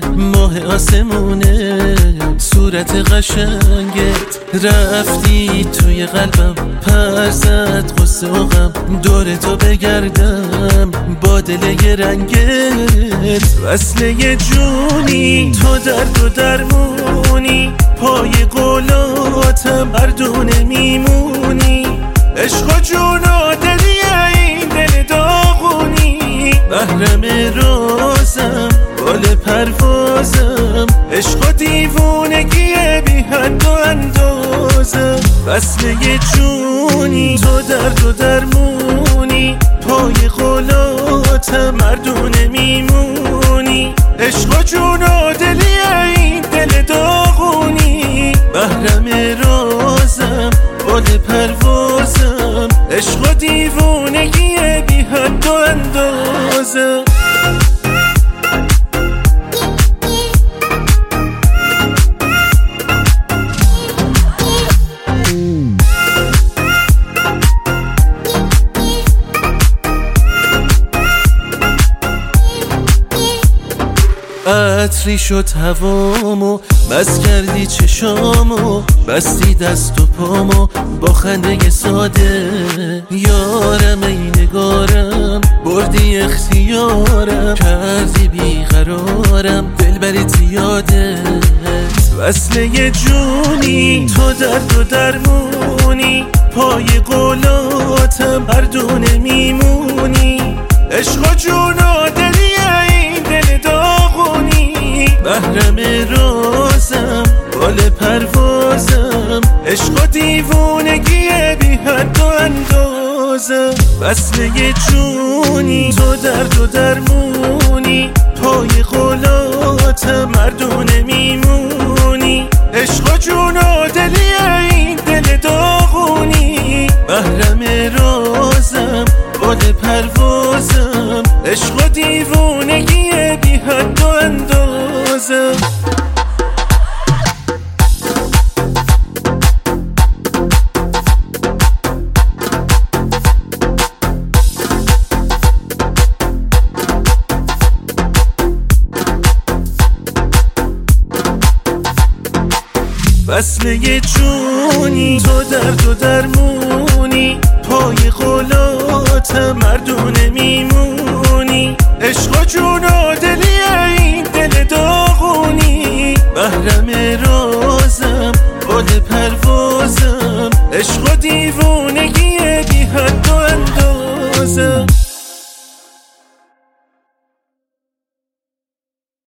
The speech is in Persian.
ماه آسمونه صورت قشنگت، رفتی توی قلبم پر زد قصه و غم، دور تو بگردم با دل رنگت. وصله جونی تو درد و درمونی، پای قولاتم مردونه میمونی، عشق و جون و دلی این دل داغونی، محرم رازم بال پروازم، عشق و دیوونگی بی حد و اندازم. وصله جونی تو درد و درمونی، پای قولاتم مردونه میمونی، عشق و جون و دلی این دل داغونی، محرم رازم بال پروازم، عشق و دیوونگی بی حد و اندازم. عطری شد هوامو، بس کردی چشامو، بستی دست و پامو با خنده ساده. یارم ای نگارم، بردی اختیارم، کردی بیقرارم، دلبری زیاده. وصله جونی تو درد و درمونی، پای قولاتم مردونه میمونی، عشق و جون و دلی این دل داغونی، محرم رازم بال پروازم، عشق و دیوونگی بی حد و اندازم. وصله جونی تو درد و درمونی، پای قولاتم مردونه میمونی، عشق و جون و دلی این دل داغونی، محرم رازم بال پروازم، عشق و دیوونگی بی حد و اندازم. وصله جونی تو درد و درمونی، پای قولاتم مردونه میمونی، عشق و جون و دلی این دل داغونی، محرم رازم بال پروازم، عشق و دیوونگی بی حد و اندازم.